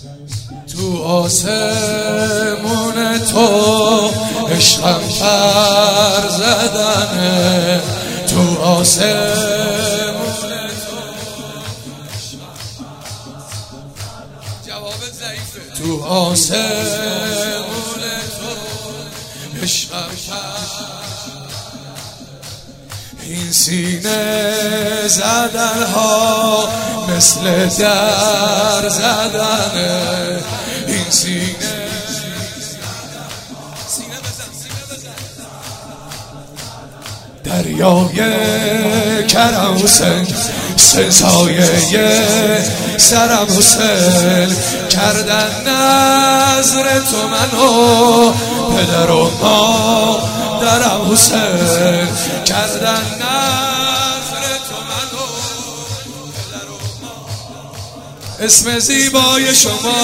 تو آسمون تو عشقم پر زدنه، تو آسمون تو جواب ضعیفه، تو آسمون تو عشقم پر، این سینه زدن ها مثل در زدنه، این سینه دریای کرم حسین، سایه سرم حسین، کردن نظر تو منو پدر و مادرم حسین، کردن نظر تو منو پدر و مادرم. اسم زیبای شما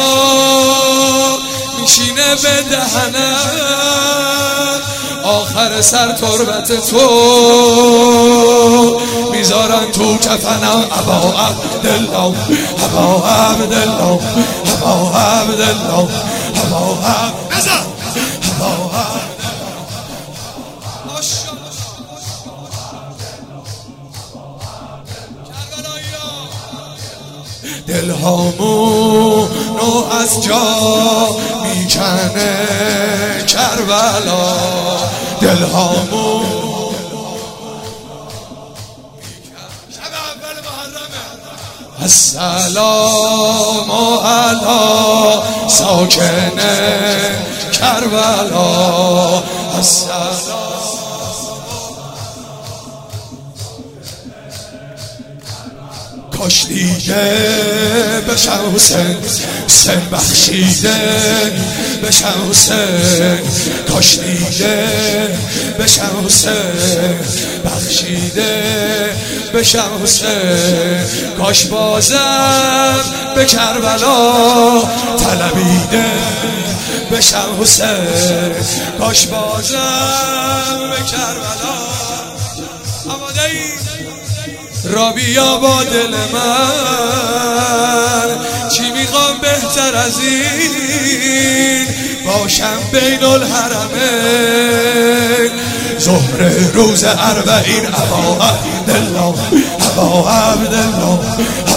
میشینه به دهنم، آخر سر تربت تو میذارن تو کفنم. ابا عبدالله، ابا عبدالله، ابا عبدالله، ابا عبدالله، ابا دلهامونو از جا میکنه کربلا، دلهامون السلام علی ساکن کربلا، السلام. کاش دیگه بشم حسین، سن بخشیده بشم حسین، کاش دیگه بشم حسین، بخشیده بشم حسین، کاش بازم به کربلا طلبیده بشم حسین، کاش بازم به کربلا. آماده ای؟ را بیا با دل من، چی میخوام بهتر از این، باشم بین الحرمین، ظهر روز اربعین. ابا عبدالله، ابا عبدالله،